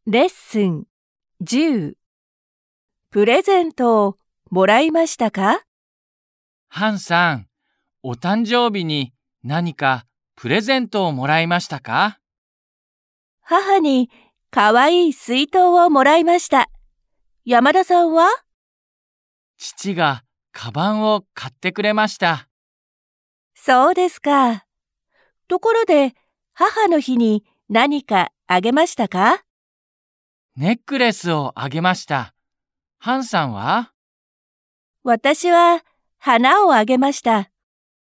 レッスン10プレゼントをもらいましたか？ ハンさん、お誕生日に何かプレゼントをもらいましたか？ 母にかわいい水筒をもらいました。山田さんは？ 父がカバンを買ってくれました。 そうですか。ところで、母の日に何かあげましたか？ ネックレスをあげました。ハンさんは？ 私は花をあげました。